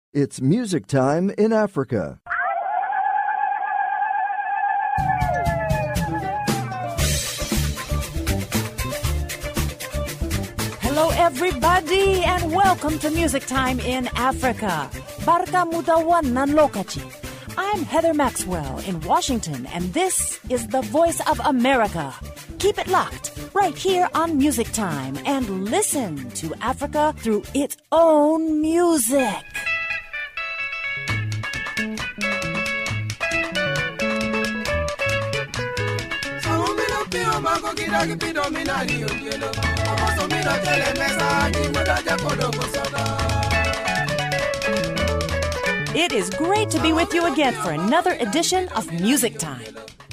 It's music time in Africa. Hello everybody and welcome to Music Time in Africa. Barka mudawan lokaci. I'm Heather Maxwell in Washington and this is the Voice of America. Keep it locked right here on Music Time and listen to Africa through its own music. It is great to be with you again for another edition of Music Time.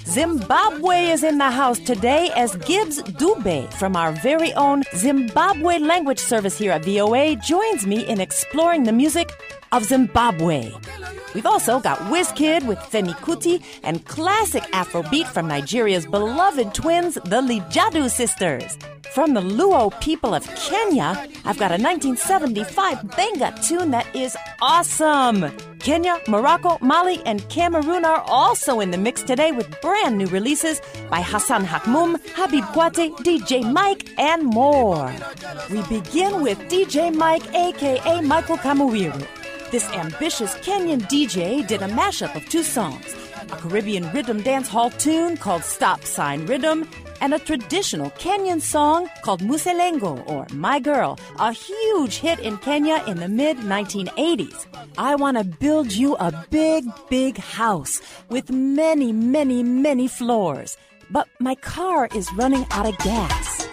Zimbabwe is in the house today as Gibbs Dube from our very own Zimbabwe language service here at VOA joins me in exploring the music of Zimbabwe. We've also got WizKid with Femi Kuti and classic Afrobeat from Nigeria's beloved twins, the Lijadu Sisters. From the Luo people of Kenya, I've got a 1975 benga tune that is awesome. Kenya, Morocco, Mali, and Cameroon are also in the mix today with brand new releases by Hassan Hakmoum, Habib Kwate, DJ Mike, and more. We begin with DJ Mike, a.k.a. Michael Kamuwiru. This ambitious Kenyan DJ did a mashup of two songs, a Caribbean rhythm dance hall tune called Stop Sign Rhythm, and a traditional Kenyan song called Muselengo, or My Girl, a huge hit in Kenya in the mid-1980s. I want to build you a big, big house with many, many, many floors. But my car is running out of gas.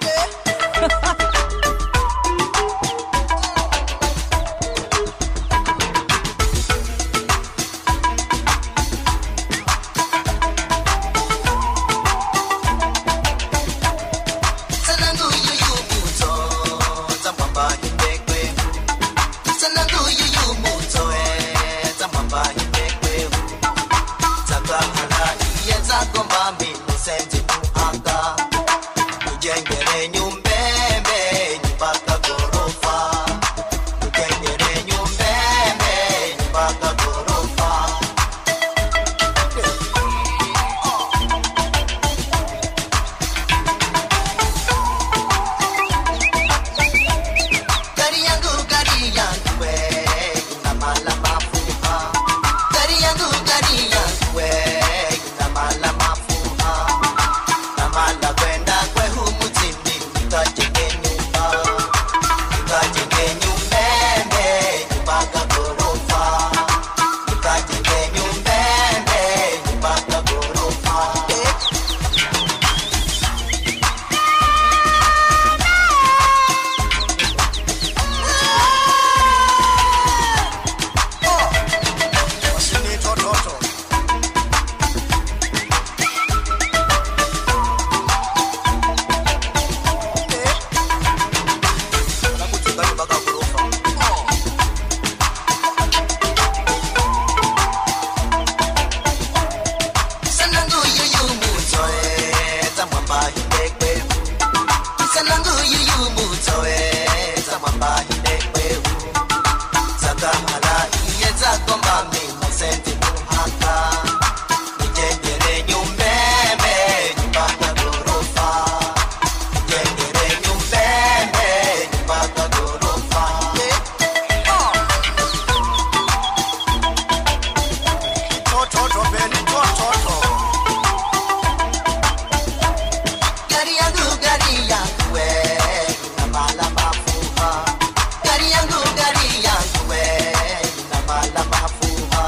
Gari yangu gari yangu we, na mala mafuha.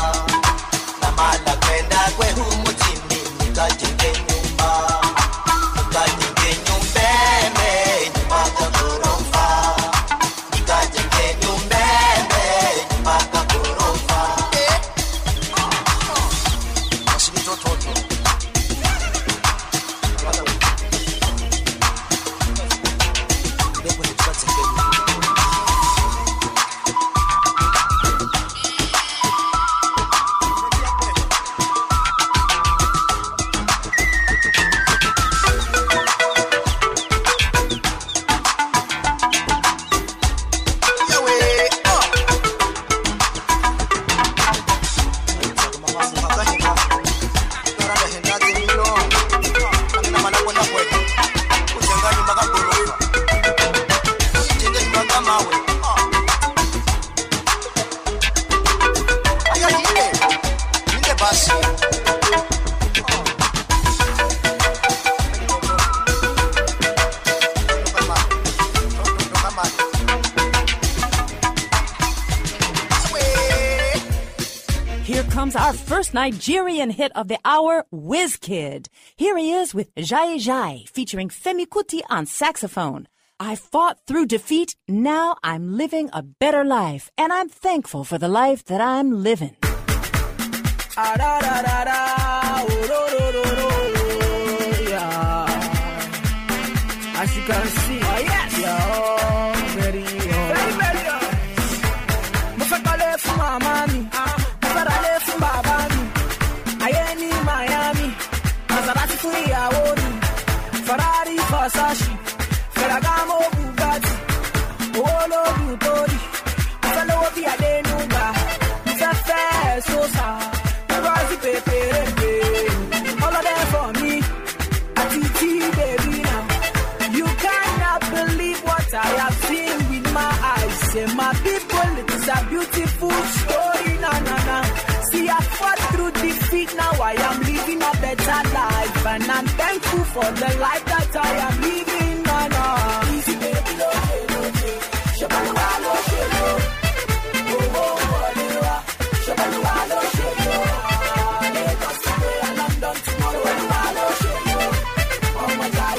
Here comes our first Nigerian hit of the hour, Wizkid. Here he is with Jai Jai, featuring Femi Kuti on saxophone. I fought through defeat, now I'm living a better life, and I'm thankful for the life that I'm living. As you can see, oh yes, yeah, very, very Mufakale from Miami, Mufakale from Babani, Miami, Miami, Maserati for Yawoni, Ferrari for Sashi, Ferragamo Bugatti, Olo Butori, Mufalo Via Denuga, Mufafe Sosa, Mufazi Pepe, all of them for me, Atiti baby now. You cannot believe what I have seen with my eyes. Say my people, it is a beautiful story, na na na. See, I fought through defeat, now I am living a better life, and I'm thankful for the life that I am living, na na. Easy baby, no, Shabalwalo, Shelo, oh, Walewa, Shabalwalo, Shelo, Lagos today and London tomorrow, Walo, Shelo, oh my God,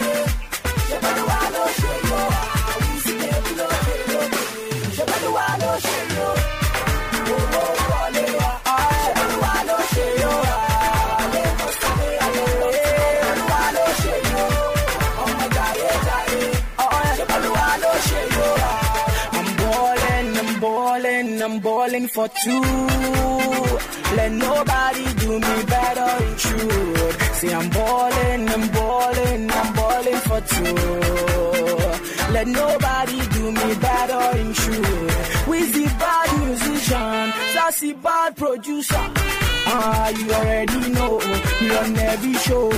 I'm balling for two. Let nobody do me better in truth. See, I'm balling for two. Let nobody do me better in truth. With the bad musician, sassy bad producer. You already know, you on every show.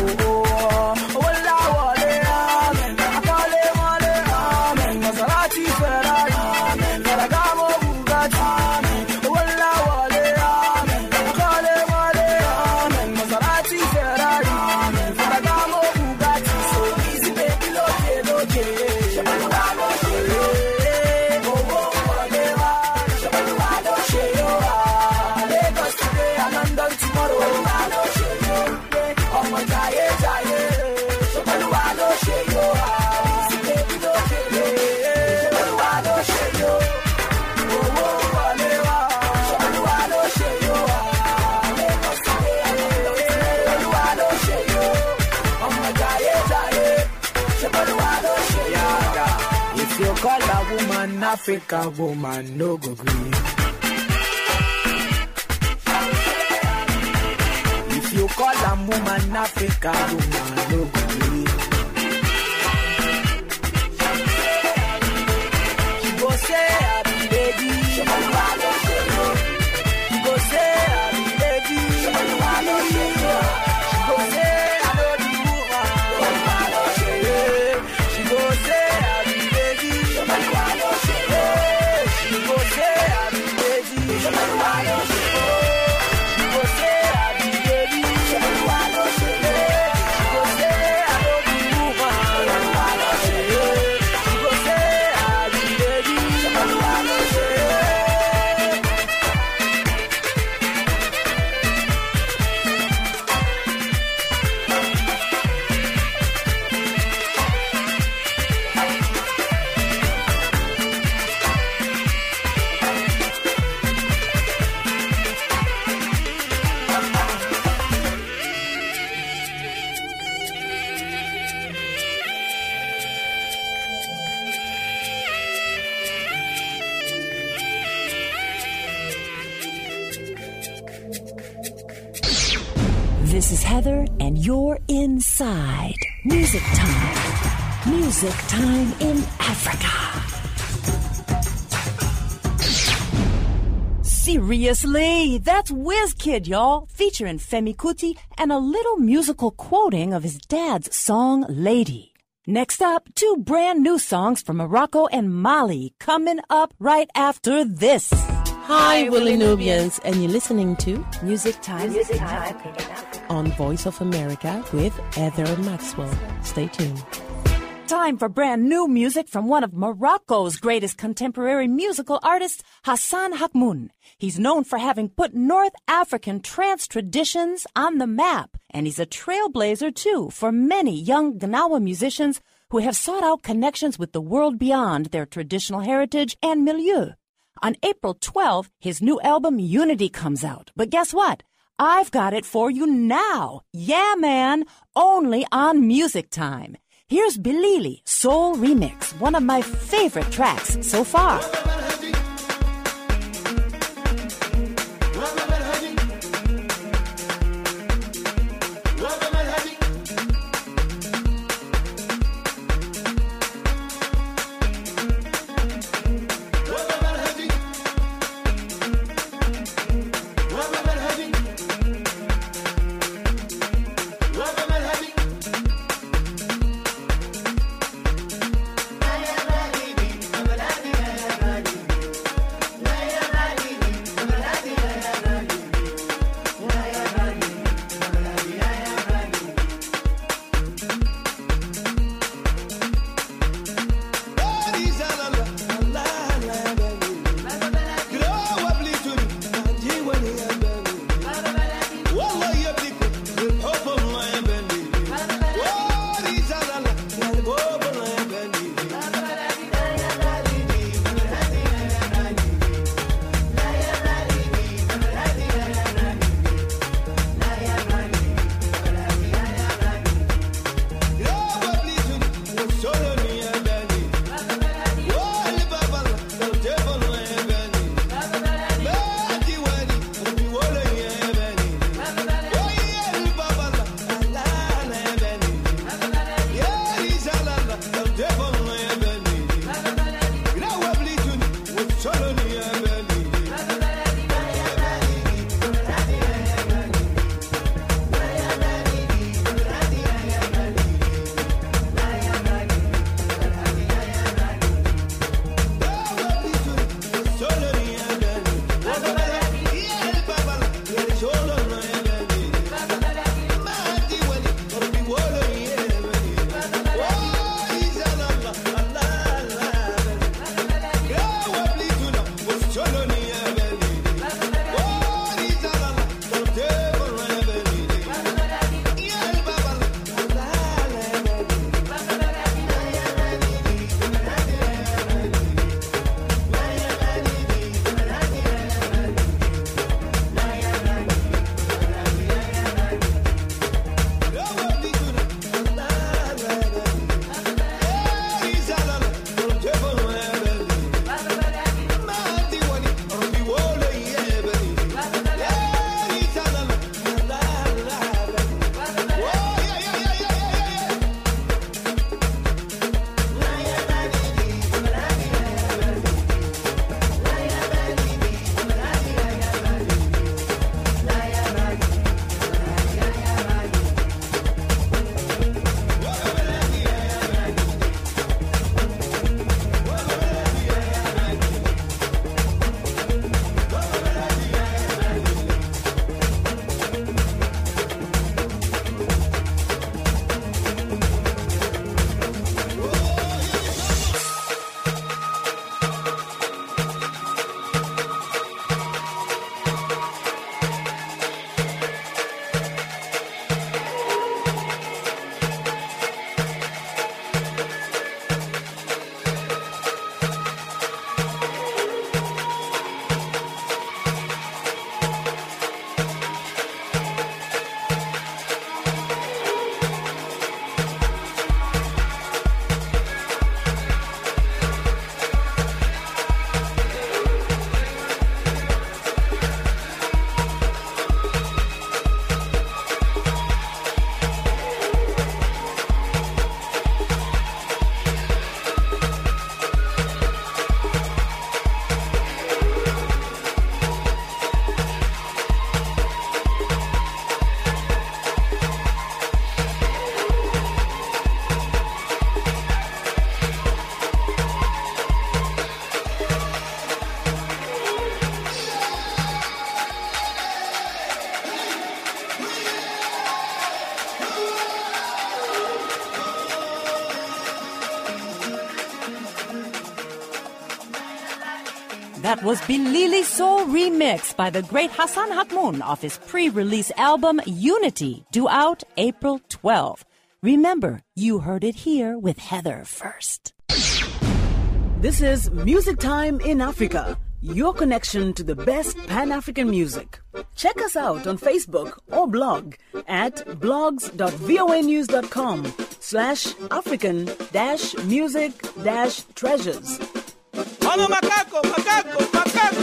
Maserati, Ferrari, Ferragamo, Bugatti, Maserati, Ferrari, Ferragamo, Bugatti. So easy, baby, loke, Lagos today and London tomorrow. Oh my God, if you call a woman African woman, no go green. If you call a woman African woman, no go green. She go say I be lady. She go say I be lady. She go say I know the woman. She go say I be lady. She go say I be lady. She go say I be lady. She go say I know the woman. She go say I be lady. This is Heather, and you're inside Music Time. Music Time in Africa. Seriously, that's Wizkid, y'all, featuring Femi Kuti and a little musical quoting of his dad's song, Lady. Next up, 2 brand new songs from Morocco and Mali coming up right after this. Hi, Willie Nubians, and you're listening to Music Time on Voice of America with Heather Maxwell. Stay tuned. time for brand new music from one of Morocco's greatest contemporary musical artists, Hassan Hakmoun. He's known for having put North African trance traditions on the map, and he's a trailblazer, too, for many young Gnawa musicians who have sought out connections with the world beyond their traditional heritage and milieu. On April 12th, his new album Unity comes out. But guess what? I've got it for you now. Yeah, man, only on Music Time. Here's Bilili Soul Remix, one of my favorite tracks so far. That was Bilili Soul remixed by the great Hassan Hakmoun off his pre-release album Unity, due out April 12. Remember, you heard it here with Heather first. This is Music Time in Africa, your connection to the best Pan-African music. Check us out on Facebook or blog at blogs.voanews.com/African-music-treasures. Hola, macaco, macaco, macaco.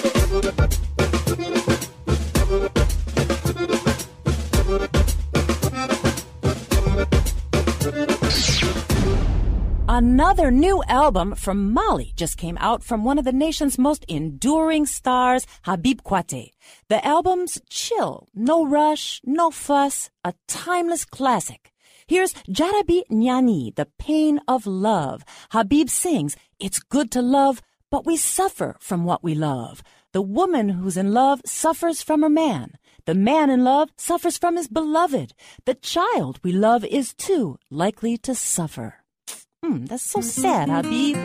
Another new album from Mali just came out from one of the nation's most enduring stars, Habib Kwaté. The album's chill, no rush, no fuss, a timeless classic. Here's Jarabi Nyani, The Pain of Love. Habib sings, "It's good to love, but we suffer from what we love. The woman who's in love suffers from her man. The man in love suffers from his beloved. The child we love is too likely to suffer." That's so sad, Habib.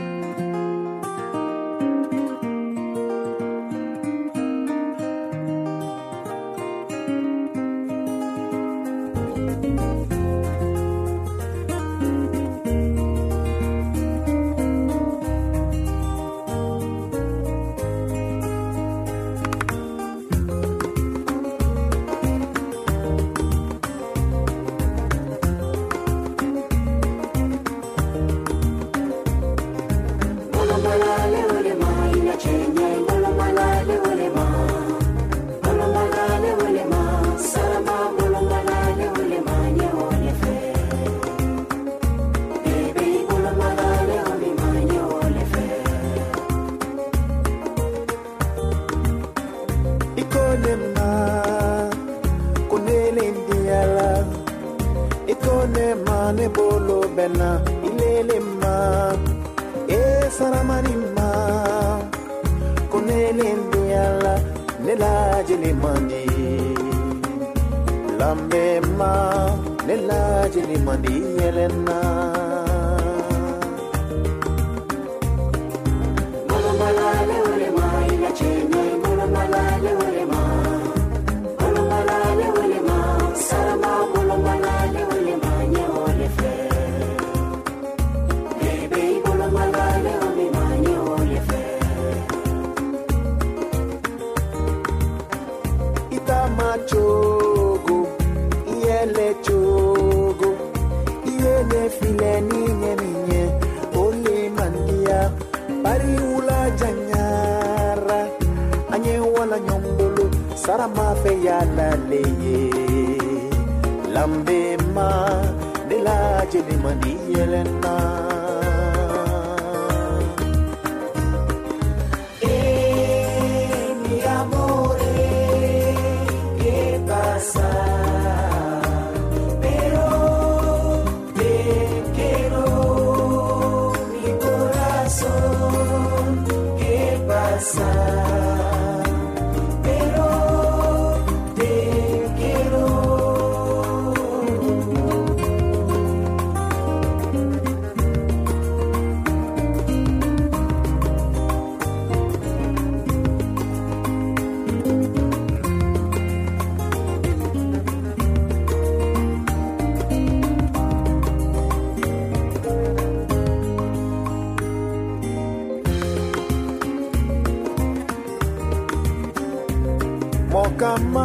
Mokama,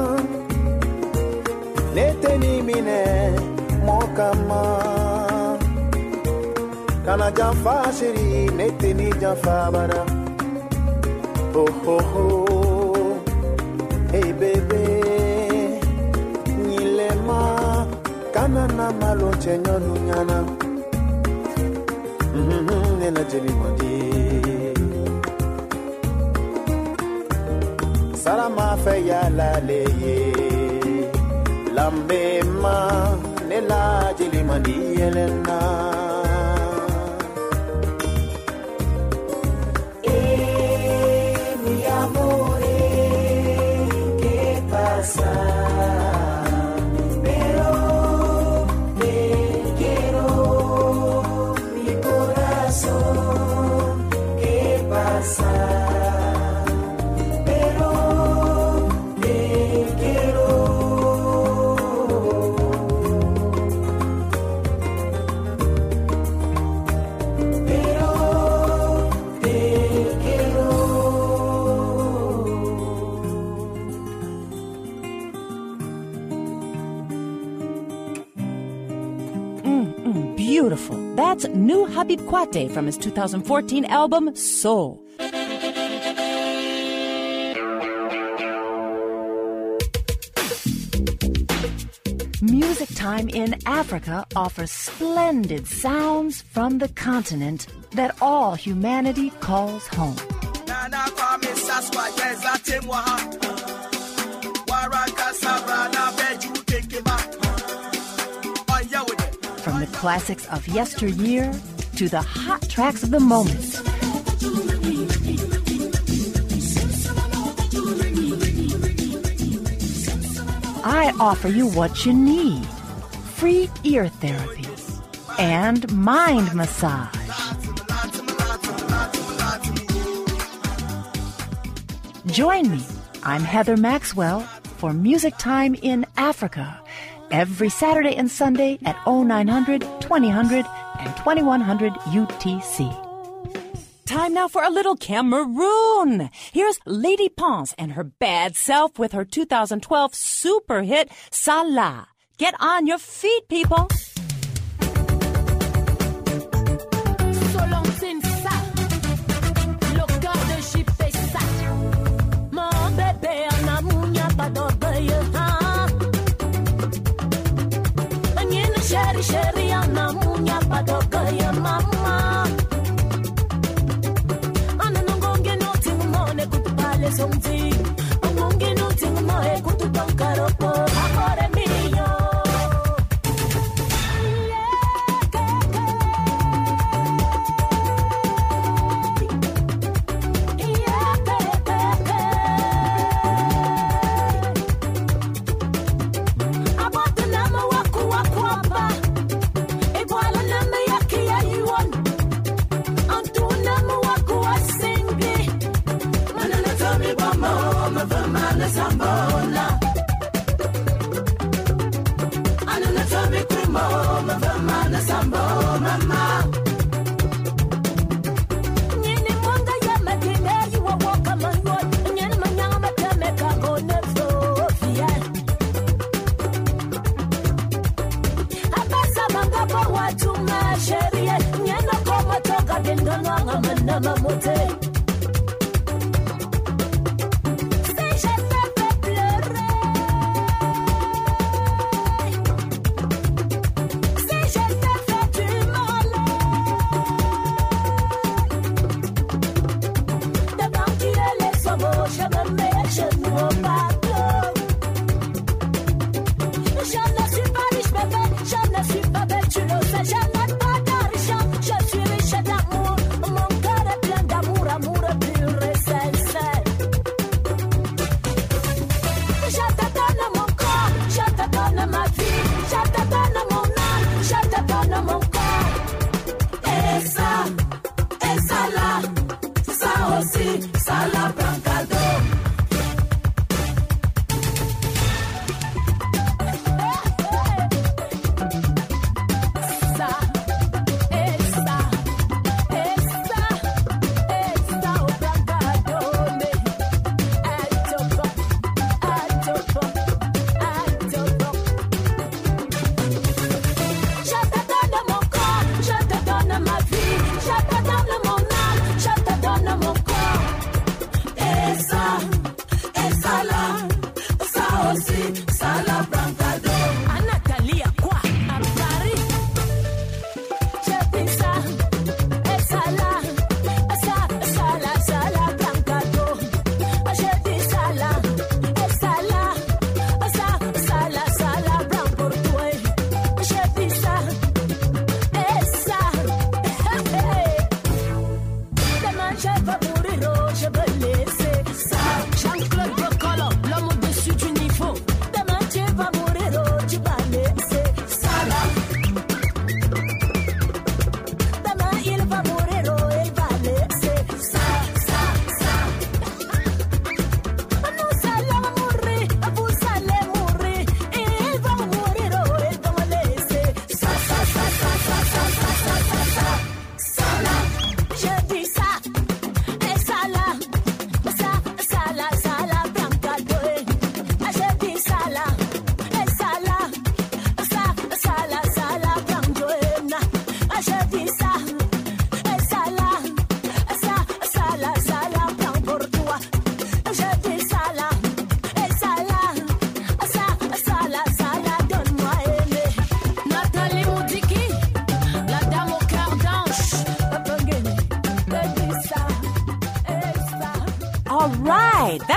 neteni mine, mokama. Kana jamfa shiri, neteni jamfa bara. Oh ho ho, hey baby, nilema, kana na malo chenyo nunyana. Nena jeli madi. Salama fe ya la leye lambe ma ne la jeli mandi elena mi amore que pasa pero te quiero mi corazón que pasa beautiful. That's new Habib Kwate from his 2014 album, Soul. Music Time in Africa offers splendid sounds from the continent that all humanity calls home. From the classics of yesteryear to the hot tracks of the moment. I offer you what you need. Free ear therapy and mind massage. Join me. I'm Heather Maxwell for Music Time in Africa every Saturday and Sunday at 0900, 2000, and 2100 UTC. Time now for a little Cameroon. Here's Lady Ponce and her bad self with her 2012 super hit, Salah. Get on your feet, people.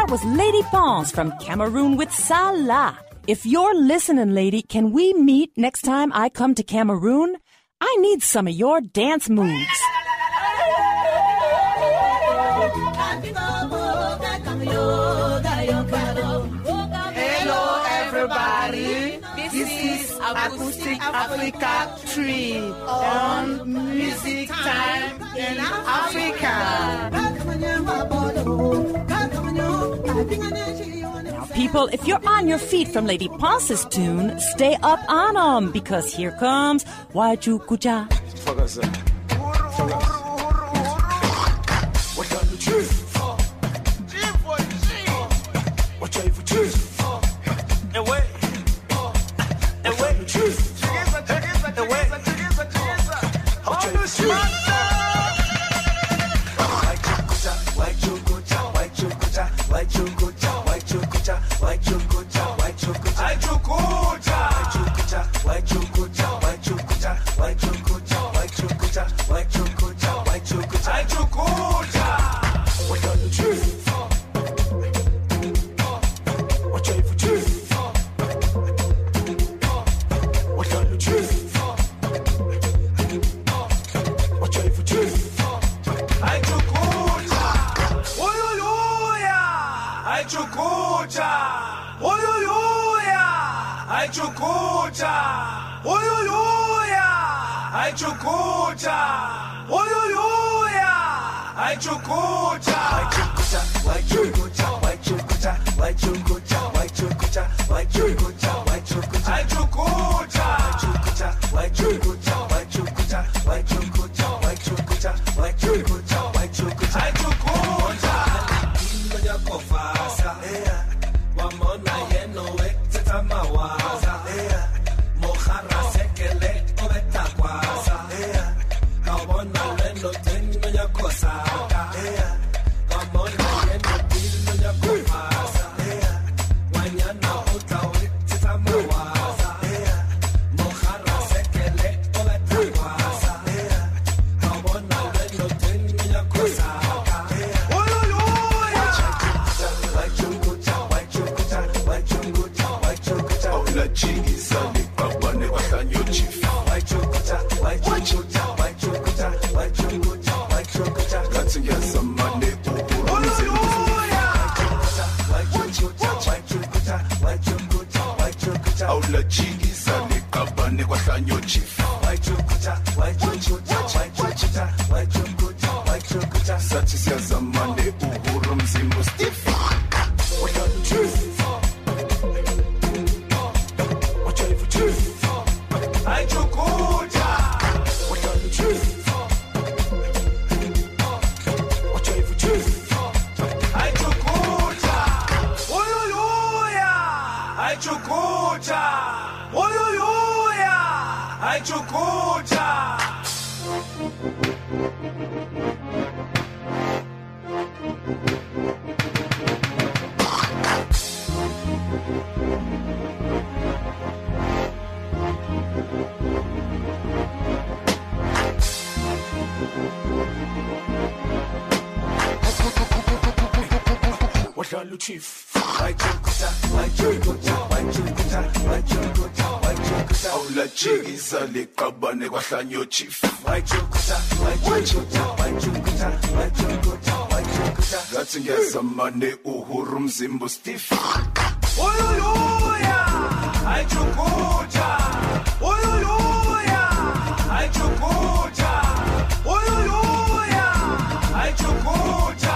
was Lady Ponce from Cameroon with Salah. If you're listening, lady, can we meet next time I come to Cameroon? I need some of your dance moves. Hello, everybody. This is Acoustic Africa 3 on Music Time in Africa. Now, people, if you're on your feet from Lady Ponce's tune, stay up on 'em, because here comes Wachukucha. Zamane uhuru mzimbo stiff. Oyoyoya, aichukucha. Oyoyoya, aichukucha. Oyoyoya, aichukucha.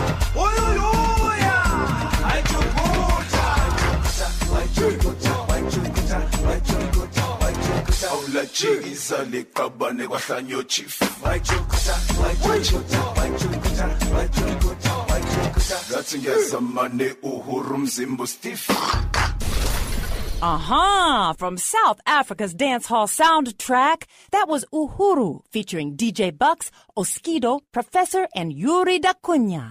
Oyoyoya, aichukucha. Aula chigiza likabane kwahlanyo chief. Gathi ngezamane uhuru mzimbo stiff. From South Africa's dancehall soundtrack, that was Uhuru, featuring DJ Bucks, Oskido, Professor, and Yuri da Cunha.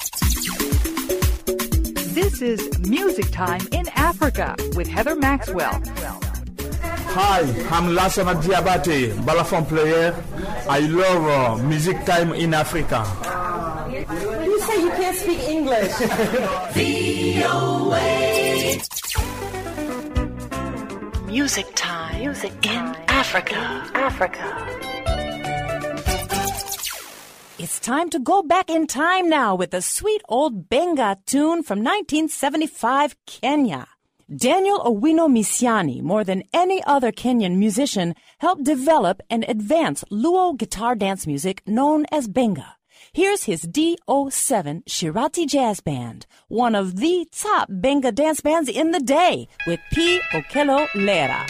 This is Music Time in Africa with Heather Maxwell. Hi, I'm Lassana Diabate, balafon player. I love Music Time in Africa. You say you can't can't speak English. Music time. In Africa. It's time to go back in time now with a sweet old Benga tune from 1975 Kenya. Daniel Owino Misiani, more than any other Kenyan musician, helped develop and advance Luo guitar dance music known as Benga. Here's his D07 Shirati Jazz Band, one of the top Benga dance bands in the day, with P. Okello Lera.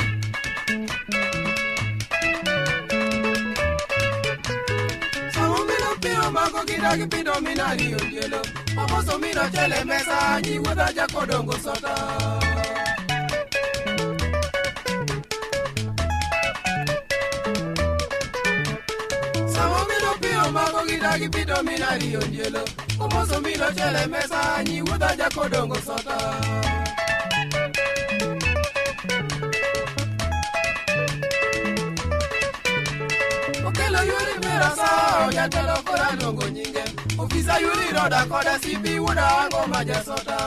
Mago gidagi pido minari onjelo Omoso milo chele mesa Nyi wuda jako dongo sota Okelo yuri mera sao Yatelo kora dongo nyinge Ofisa yuri roda koda sipi wuda ango maja sota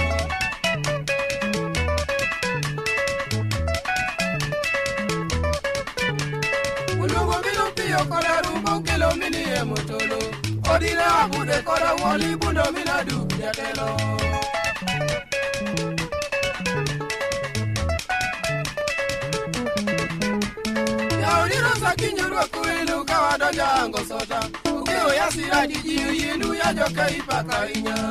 Kora rumbo kelo mini e motolo Odile abude kora woli bundo mina du yatelo Ya odiro sakinyo rwaku ilu kawado jango sota Ukeo ya sira jijiu yinu ya joka ipaka inya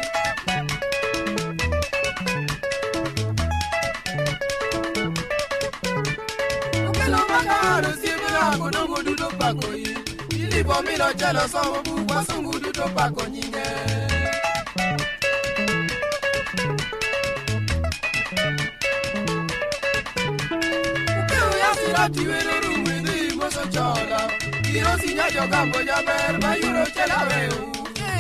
Ukelo makaro sibira kudungu dudu pako yi Ilipo milo chelo somo bukwa sungu dudu pako nyinge Ukeo ya sira tiwele rumwidi moso chola Kiro sinya jogambo jaber mayuro chela weu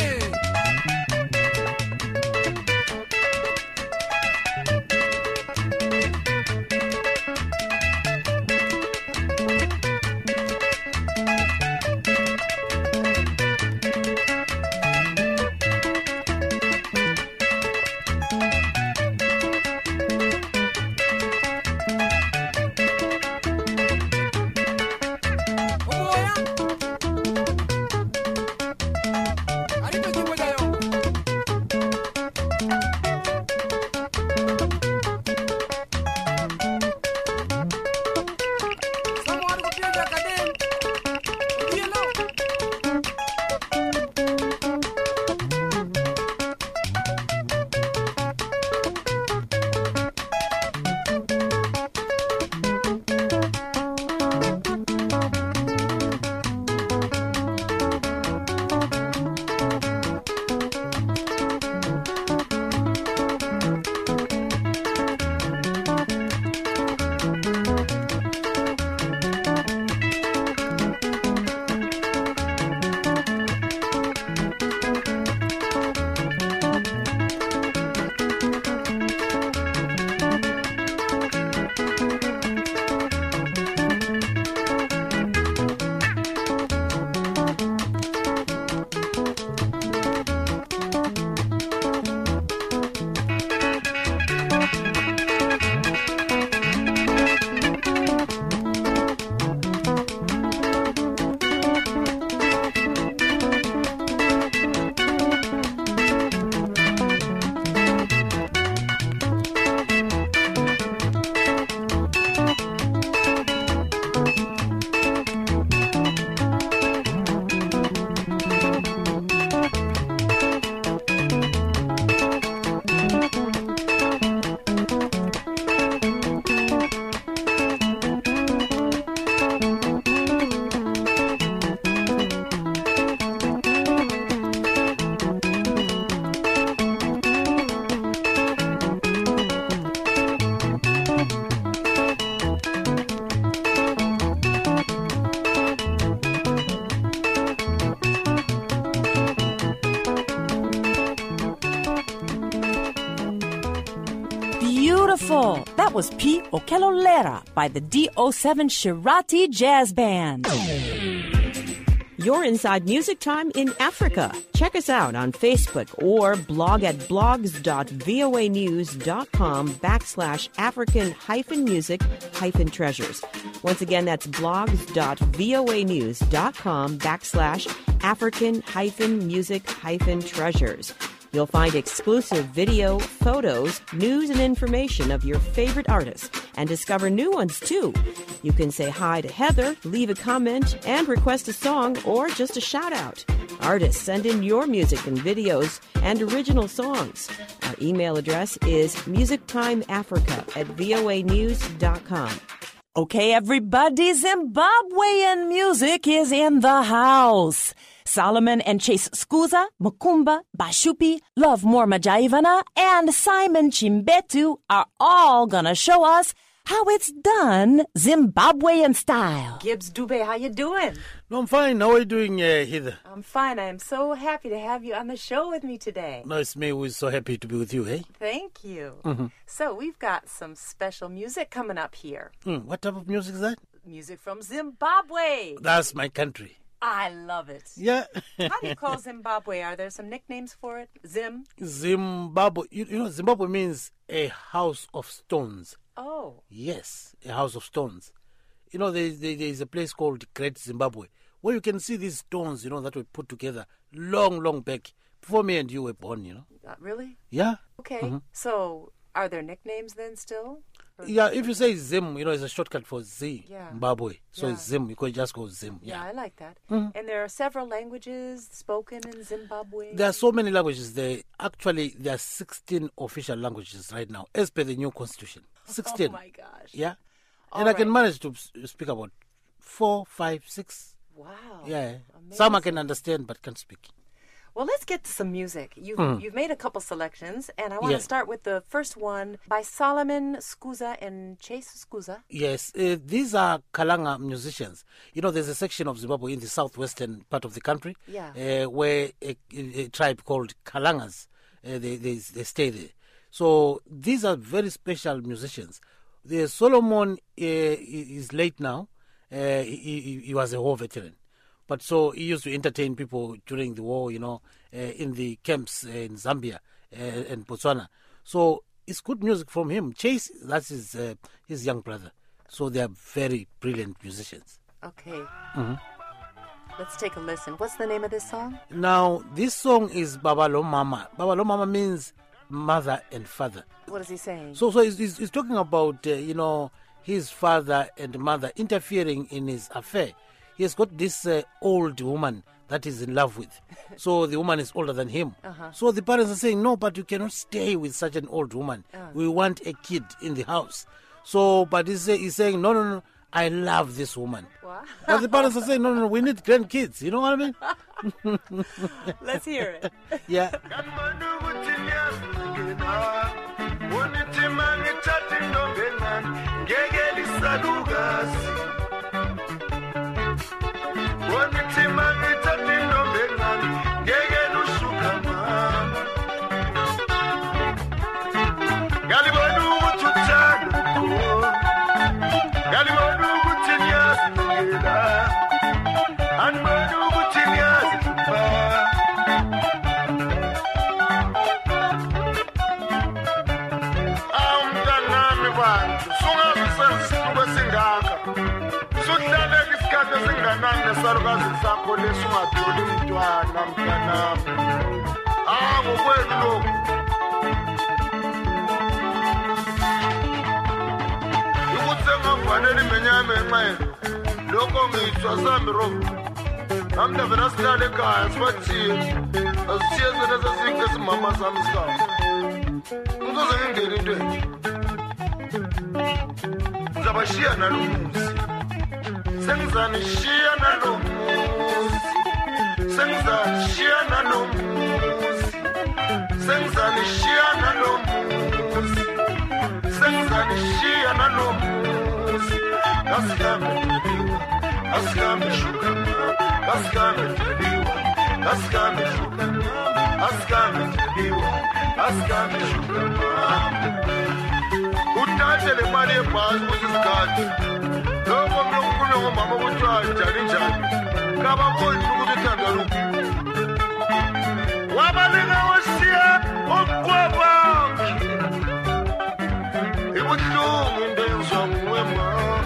Beautiful! That was P. Okello Lera by the D07 Shirati Jazz Band. You're inside Music Time in Africa. Check us out on Facebook or blog at blogs.voanews.com/African-music-treasures. Once again, that's blogs.voanews.com/African-music-treasures. You'll find exclusive video, photos, news, and information of your favorite artists and discover new ones, too. You can say hi to Heather, leave a comment, and request a song or just a shout-out. Artists, send in your music and videos and original songs. Our email address is musictimeafrica@voanews.com. Okay, everybody, Zimbabwean music is in the house. Solomon and Chase Skuza, Mukumba, Bashupi, Love More Majaivana, and Simon Chimbetu are all gonna show us how it's done Zimbabwean style. Gibbs Dube, how you doing? No, I'm fine. How are you doing, Heather? I'm fine. I am so happy to have you on the show with me today. No, it's me who's so happy to be with you, eh? Thank you. So we've got some special music coming up here. What type of music is that? Music from Zimbabwe. That's my country. I love it. Yeah. How do you call Zimbabwe? Are there some nicknames for it? Zimbabwe. You know, Zimbabwe means a house of stones. Oh. Yes, a house of stones. You know, there's a place called Great Zimbabwe where you can see these stones, you know, that were put together long back before me and you were born, you know. Really? Yeah. Okay. So are there nicknames then still? Yeah, if you say Zim, you know, it's a shortcut for Zimbabwe. So it's Zim. You could just go Zim. Yeah, I like that. And there are several languages spoken in Zimbabwe. There are so many languages there. Actually, there are 16 official languages right now, as per the new constitution. 16. Oh, my gosh. Yeah. And I can manage to speak about 4, 5, 6. Wow. Yeah. Amazing. Some I can understand but can't speak. Well, let's get to some music. You've made a couple selections, and I want to start with the first one by Solomon Skuza and Chase Skuza. Yes, these are Kalanga musicians. You know, there's a section of Zimbabwe in the southwestern part of the country where a tribe called Kalangas, they stay there. So these are very special musicians. The Solomon is late now. He was a war veteran. But so he used to entertain people during the war, you know, in the camps in Zambia and Botswana. So it's good music from him. Chase, that's his young brother. So they are very brilliant musicians. Okay. Let's take a listen. What's the name of this song? Now, this song is Babalo Mama. Babalo Mama means mother and father. What is he saying? So he's talking about, you know, his father and mother interfering in his affair. He has got this old woman that he's in love with. So the woman is older than him. So the parents are saying, no, but you cannot stay with such an old woman. We want a kid in the house. So, but he's saying, no, I love this woman. Wow. But the parents are saying, no, we need grandkids. You know what I mean? Let's hear it. Yeah. nesalukazi sakho lesungatholi umntwana mntanami ngokwenu lokhu ukuthi sengafanele imenyame enxele lokho ngiyithwa sami robo nami ndavela sihlale ekhaya sibathiye asithiye zona sesinke simama sami sikawo ngizoze ngingene into enje ngizabashiya nalo muzi sengizanishiya nalo muzi sengizanishiya nalo muzi sengizanishiya nalo muzi sengizanishiya nalo muzi asihambe deliwa asihambe shuka asihambe deliwa asihambe shuka asihambe deliwa asihambe shuka uthathe le mali yebhasi kusisikhathi lokho mlokukhulunywa ngomama ukuthi njani njani kababoni ukuthi uthando luphi wabaleka wasiya okwabakhe ibuhlungu into yenziwa nguwe ma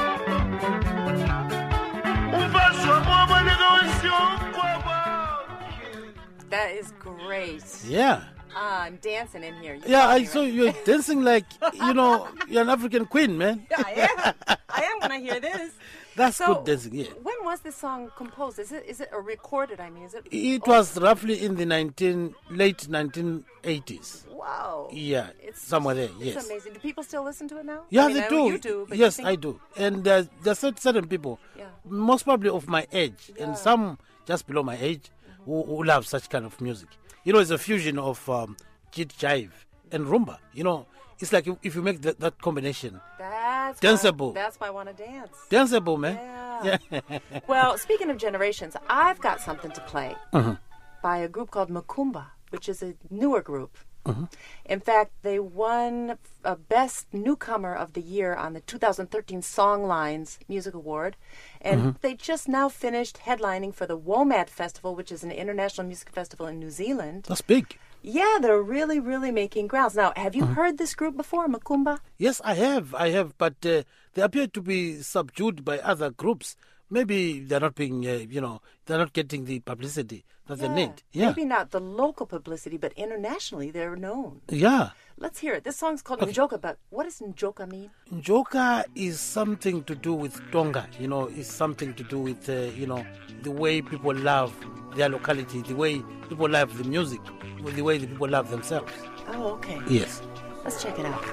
umfazi wami wabaleka wasiya okwabakhe. That is great. Yeah. I'm dancing in here. Yeah, I saw you're dancing like, you're an African queen, man. Yeah, I am when I hear this. That's So, good dancing, yeah. When was this song composed? Is it recorded? I mean, is it? It was roughly in the late 1980s. Wow. Yeah, somewhere there, It's yes. amazing. Do people still listen to it now? Yeah, I mean, they I do. know you do. But Yes, you think- I do. And there's certain people, most probably of my age, and some just below my age, who love such kind of music. It's a fusion of jit jive and rumba. It's like if you make that combination. That's danceable. That's why I want to dance. Danceable, man. Yeah. Well, speaking of generations, I've got something to play by a group called Makumba, which is a newer group. In fact, they won a Best Newcomer of the Year on the 2013 Songlines Music Award. And they just now finished headlining for the WOMAD Festival, which is an international music festival in New Zealand. That's big. Yeah, they're really, really making grounds. Now, have you heard this group before, Makumba? Yes, I have, but they appear to be subdued by other groups. Maybe they're not being, they're not getting the publicity that they need. Yeah. Maybe not the local publicity, but internationally they're known. Yeah. Let's hear it. This song's called Njoka, but what does Njoka mean? Njoka is something to do with Tonga. It's something to do with, the way people love their locality, the way people love the music, the way the people love themselves. Oh, okay. Yes. Let's check it out.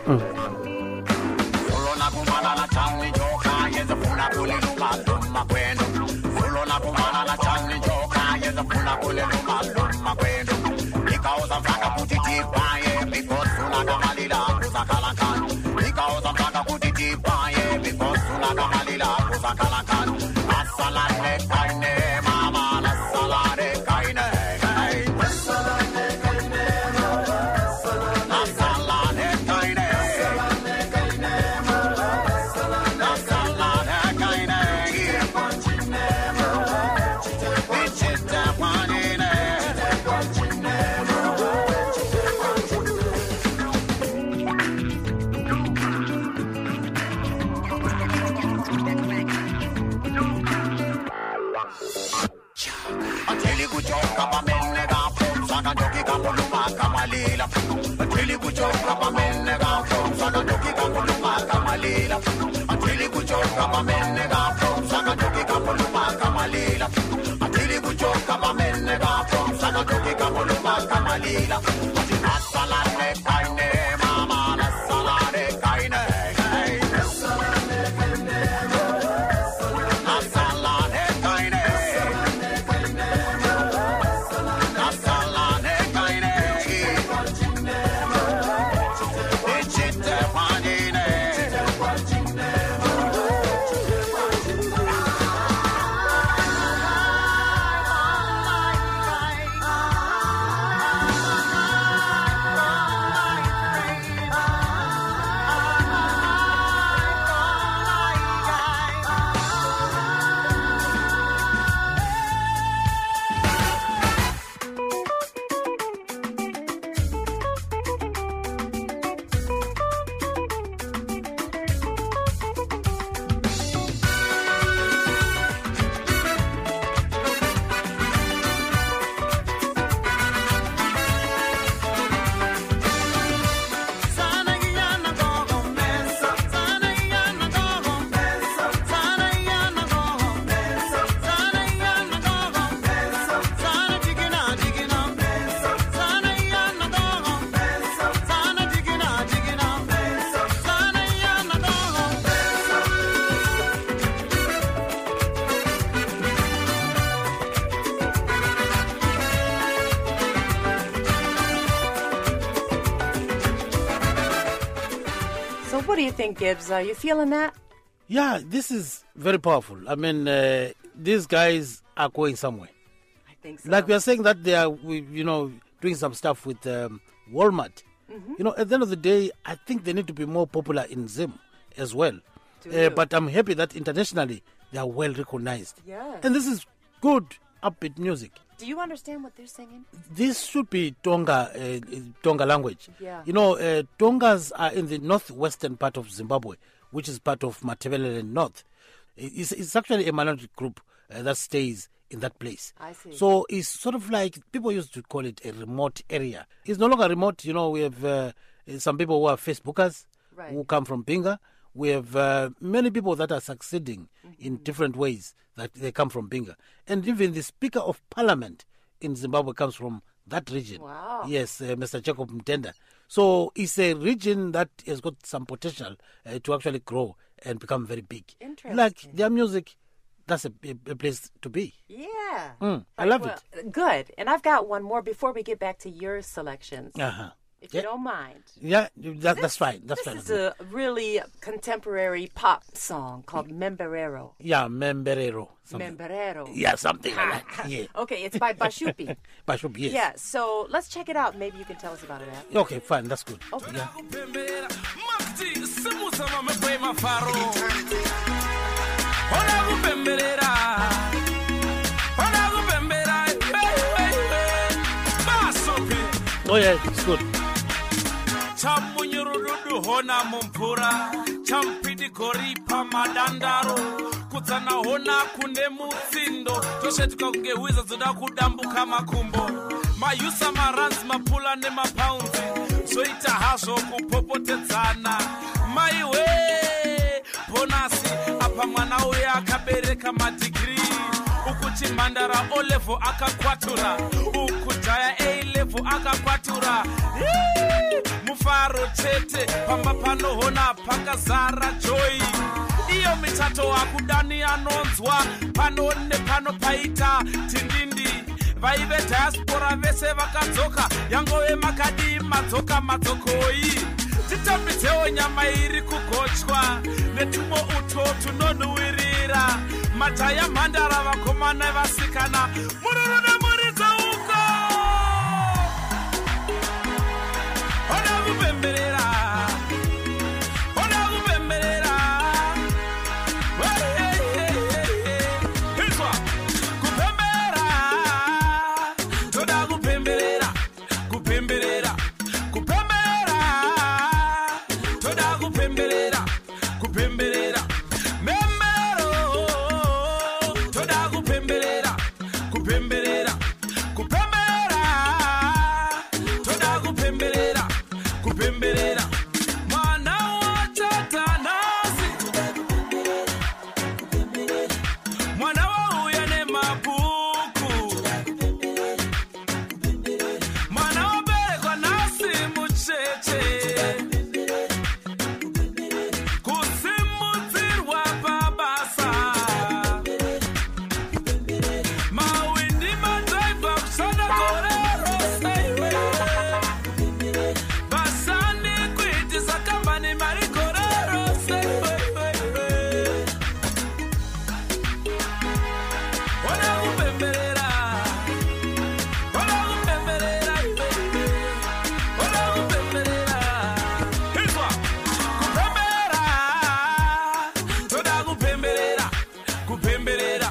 What do you think, Gibbs? Are you feeling that? Yeah, this is very powerful. I mean, these guys are going somewhere. I think so. Like we are saying that they are, doing some stuff with Walmart. At the end of the day, I think they need to be more popular in Zim as well. But I'm happy that internationally they are well recognized. Yeah. And this is good upbeat music. Do you understand what they're singing? This should be Tonga language. Yeah. You know, Tongas are in the northwestern part of Zimbabwe, which is part of Matabeleland North. It's actually a minority group that stays in that place. I see. So it's sort of like, people used to call it a remote area. It's no longer remote. You know, we have some people who are Facebookers who come from Pinga. We have many people that are succeeding in different ways that they come from Pinga. And even the Speaker of Parliament in Zimbabwe comes from that region. Wow. Yes, Mr. Jacob Mtenda. So it's a region that has got some potential to actually grow and become very big. Interesting. Like their music, that's a place to be. Yeah. I love it. Good. And I've got one more before we get back to your selections. Uh-huh. If you don't mind. Yeah, that's fine. That's fine. This is a really contemporary pop song called Memberero. Yeah, Memberero. Memberero. Yeah, something like that. Yeah. Okay, it's by Bashupi. Bashupi, yes. Yeah, so let's check it out. Maybe you can tell us about it after. Okay, fine. That's good. Okay. Yeah. Oh, yeah, it's good. Chamunyurudu hona mumpura champidi goripa madandaro kutsana hona kune mutsindo toshetuka kunge hwiza dzoda kudambuka makumbo mayusa maranzi mapula nemapaunzi zoita hazvo kupopotedzana maiwe bonasi apa mwana uya akabereka madigiri ukuti mandara olevo akakwatura ukudhaya A-level akakwatura mufaro chete pamba panohona pakazara joy iyo mitato akudani anonzwa pano nepano paita tindindi vaive diaspora vese vakadzoka yangove makadi madzokoi titambidzewo nyama iri kugochwa netumwe uto tunonuwirira majaya mhandara vakomana vasikana mururu nemuridza uko ona kupemberera izwa kupembera toda kupemberera kupemberera toda kupemberera kupemberera memero toda kupemberera kupemberera toda kupemberera kupemberera mwana wa tatanasi mwana wa uya nemabuku mwana waberekwa nasi mucheche kusimudzirwa pabasa mawindi madhaibva kushanda gorero seiwe vasandi kuitisa kambani mari gorero seiwe ona kupemberera izwa kupemberera toda kupemberera kupemberera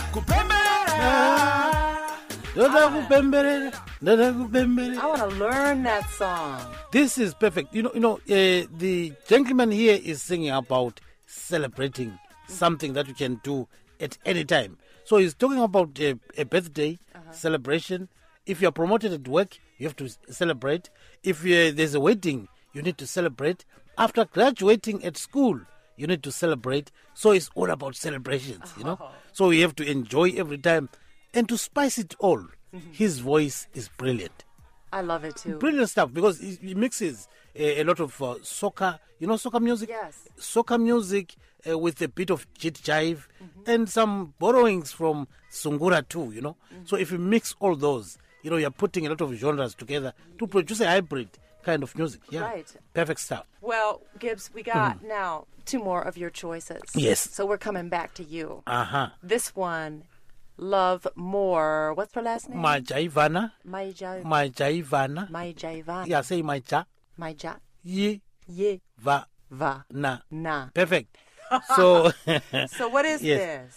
I want to learn that song. This is perfect. The gentleman here is singing about celebrating something that you can do at any time. So he's talking about a birthday celebration. If you're promoted at work, you have to celebrate. If there's a wedding, you need to celebrate. After graduating at school, you need to celebrate. So it's all about celebrations, So we have to enjoy every time. And to spice it all, his voice is brilliant. I love it too. Brilliant stuff, because he mixes a lot of soca, soca music? Yes. Soca music with a bit of jit jive and some borrowings from Sungura too, So if you mix all those, you're putting a lot of genres together to produce a hybrid kind of music. Yeah. Right. Perfect stuff. Well, Gibbs, we got now 2 more of your choices. Yes. So we're coming back to you. Uh-huh. This one, Love More. What's her last name? Majaivana. Majaivana. Yeah, say Maja. Maja. Ye. Va. Na. Na. Perfect. So So what is this?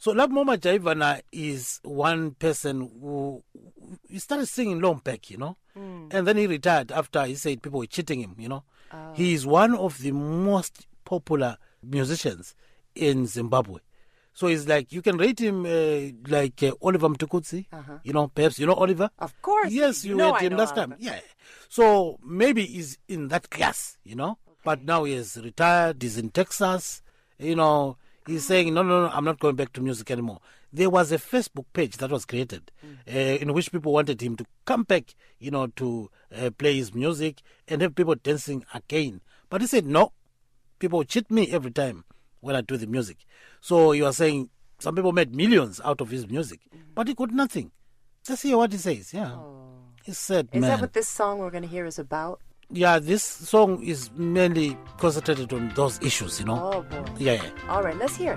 So Labo Majaivana is one person who he started singing long back, and then he retired after he said people were cheating him, He is one of the most popular musicians in Zimbabwe. So it's like you can rate him like Oliver Mtukudzi, perhaps Oliver. Of course. Yes, you heard him last time. Yeah. So maybe he's in that class, Okay. But now he has retired. He's in Texas. He's saying, no, I'm not going back to music anymore. There was a Facebook page that was created in which people wanted him to come back, to play his music and have people dancing again. But he said, no, people cheat me every time when I do the music. So you are saying some people made millions out of his music, but he got nothing. Let's hear what he says. Yeah. He said, Is that what this song we're going to hear is about? Yeah, this song is mainly concentrated on those issues, Oh, boy. Yeah. All right, let's hear it.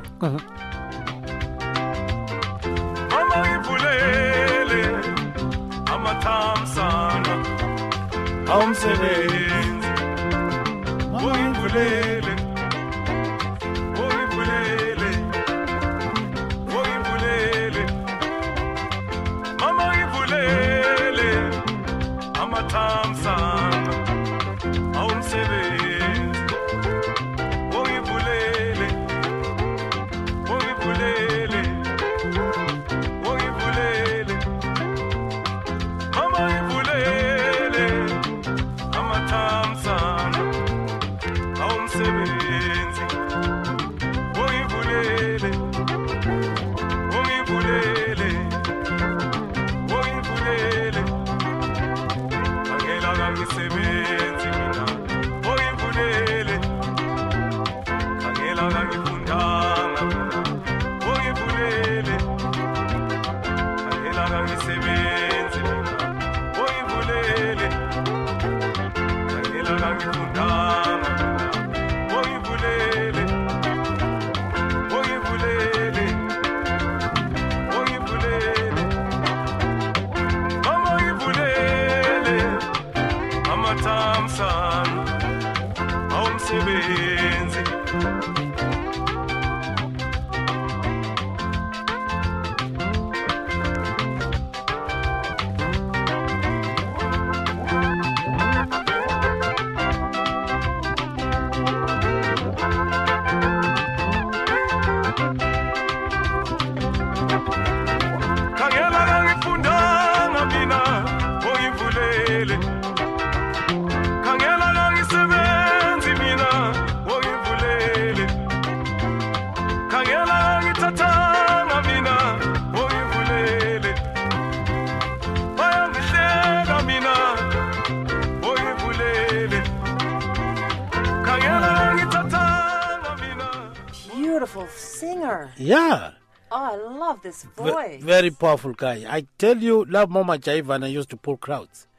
Beautiful singer. Yeah. Oh, I love this voice. Very powerful guy. I tell you, Labo Majaivana used to pull crowds.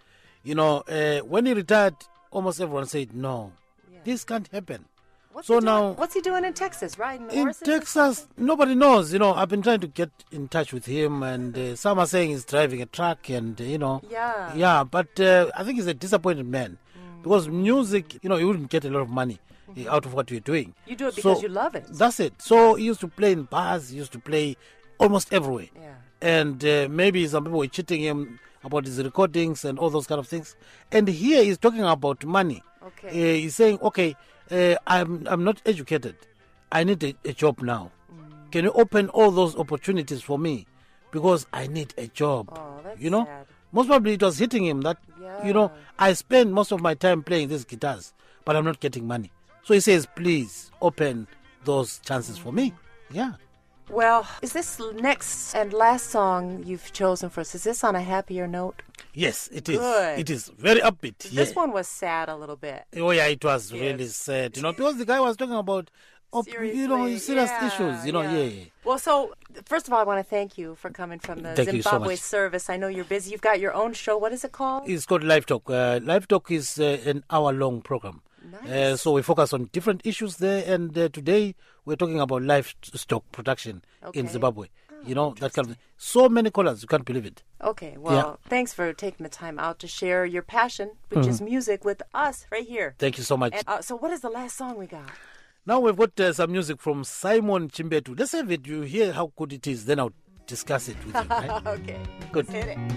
When he retired, almost everyone said, no, this can't happen. What's he doing in Texas, riding horses? In Texas, nobody knows. I've been trying to get in touch with him, and some are saying he's driving a truck, and, Yeah. Yeah, but I think he's a disappointed man. Because music, you wouldn't get a lot of money out of what you're doing. You do it because you love it. That's it. So he used to play in bars, he used to play almost everywhere. Yeah. And maybe some people were cheating him about his recordings and all those kind of things. And here he's talking about money. Okay. He's saying, okay, I'm not educated. I need a job now. Can you open all those opportunities for me? Because I need a job. Oh, that's sad. Most probably it was hitting him that, I spend most of my time playing these guitars, but I'm not getting money. So he says, please open those chances for me. Yeah. Well, is this next and last song you've chosen for us, is this on a happier note? Yes, it is. Good. It is very upbeat. This one was sad a little bit. Oh, yeah, it was really sad. Because the guy was talking about serious issues. Yeah. Well, so first of all, I want to thank you for coming from the Zimbabwe service. I know you're busy. You've got your own show. What is it called? It's called Live Talk. Live Talk is an hour-long program. Nice. So we focus on different issues there, and today we're talking about livestock production in Zimbabwe. That kind of thing. So many callers, you can't believe it. Okay, well, thanks for taking the time out to share your passion, which is music, with us right here. Thank you so much. And, so what is the last song we got? Now we've got some music from Simon Chimbetu. Let's have it. You hear how good it is, then I'll discuss it with you. Right? Okay. Good. Let's hit it.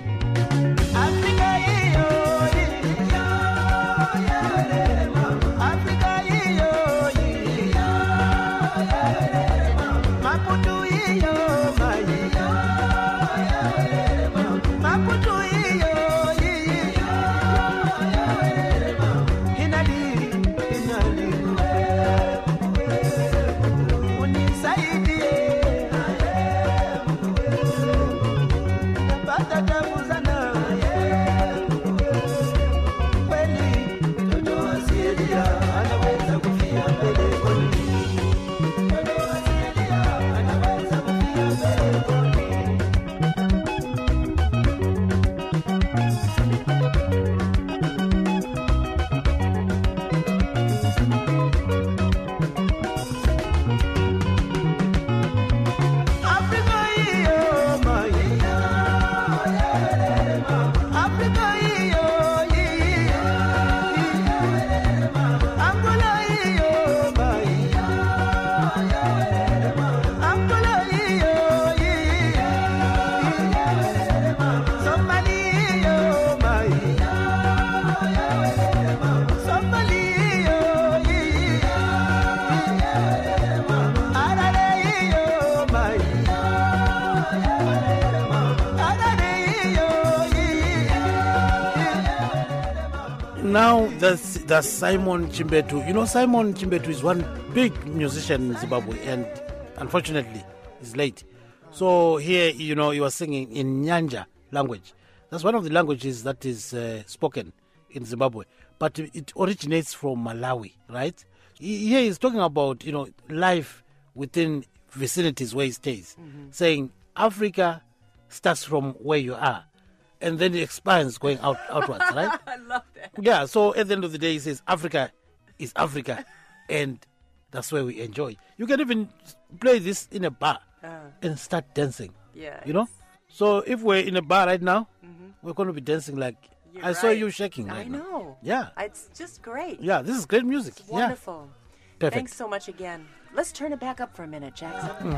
Now that's Simon Chimbetu. You know, Simon Chimbetu is one big musician in Zimbabwe, and unfortunately, he's late. So here, you know, he was singing in Nyanja language. That's one of the languages that is spoken in Zimbabwe, but it originates from Malawi, right? Here he's talking about, you know, life within vicinities where he stays, saying Africa starts from where you are, and then it expands going outwards, right? I love that. Yeah, so at the end of the day, he says Africa is Africa, and that's where we enjoy. You can even play this in a bar and start dancing. Yeah. You know? So if we're in a bar right now, we're going to be dancing like, I saw you shaking right now. I know. Yeah. It's just great. Yeah, this is great music. It's wonderful. Yeah. Perfect. Thanks so much again. Let's turn it back up for a minute, Jackson.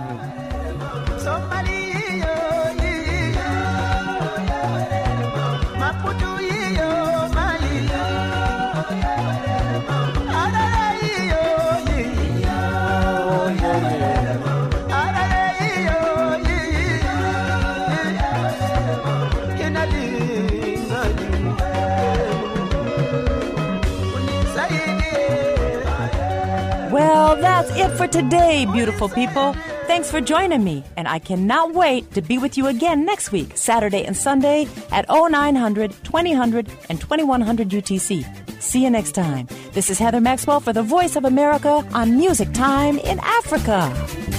Well, that's it for today, beautiful people. Thanks for joining me, and I cannot wait to be with you again next week, Saturday and Sunday at 0900, 2000, and 2100 UTC. See you next time. This is Heather Maxwell for the Voice of America on Music Time in Africa.